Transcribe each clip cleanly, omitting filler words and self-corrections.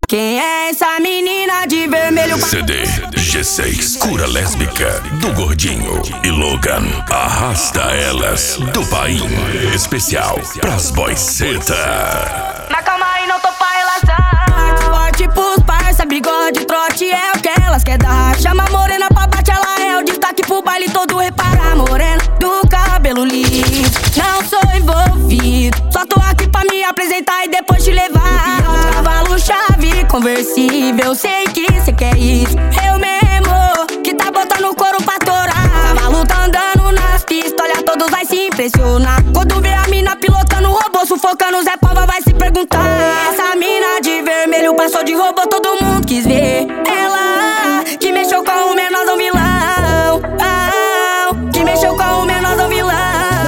Quem é essa menina de vermelho? CD G6, cura lésbica do Gordinho e Logan. Arrasta elas do Paim. Especial pras boiceta. Mas calma aí, não tô pra relação. Forte pros parça, bigode, trote é o que elas quer dar. Chama a morena pra bate, ela é o destaque pro baile todo. Repara a morena do cabelo liso. Não sou envolvido, só tô aqui pra me apresentar e depois te levar. Cavalo chave, conversível, sei que cê quer isso. Eu mesmo, que tá botando o couro pra torar. Cavalo tá andando nas pistas, olha, todos vai se impressionar. Quando vê a mina pilotando o robô, sufocando, Zé Pava vai se perguntar. Essa mina de vermelho passou de robô, todo mundo quis ver. Ela que mexeu com o menorzão vilão, que mexeu com o menorzão vilão.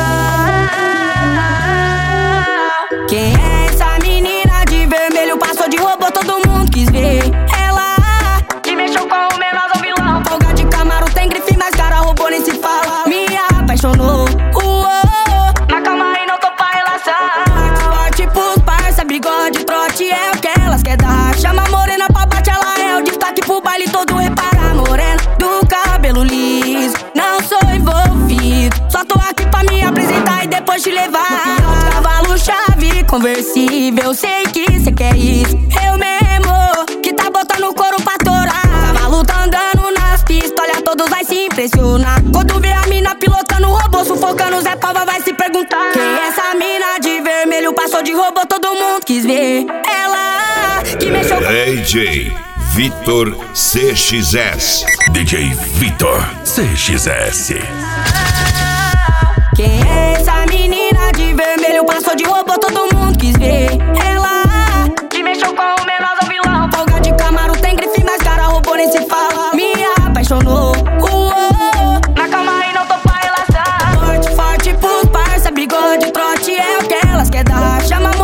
Quem é essa menina de vermelho? Passou de robô, todo mundo quis ver. Ela que mexeu com o menorzão vilão. Folga de Camaro, tem grife, mas cara, robô nem se fala. Me apaixonou, mas calma aí, não tô pra relação. Forte pros parça, bigode, trote é o que elas quer dar. Chama a morena pra bate, ela é o destaque pro baile todo. Repara a morena do cabelo liso. Não sou envolvido, só tô aqui pra me apresentar e depois te levar. Cavalo chave, conversível, sei que cê quer isso. Eu mesmo, que tá botando o couro pra torar. Cavalo tá andando nas pistas, olha, todos vai se impressionar. Quando vê a mina pilotando o robô, sufocando, Zé Pava vai se perguntar. Quem é essa mina de vermelho? Passou de robô, todo mundo quis ver. Ela que mexeu com... DJ Vitor CXS. DJ Vitor CXS. Quem é essa menina de vermelho? Passou de robô, todo mundo quis ver. Ela que mexeu com o menorzão vilão. Folga de Camaro, tem grife, mas cara, robô nem se fala. Me apaixonou, mas calma aí, não tô pra relação. Forte pros parça, bigode, trote é o que elas quer dar. Chama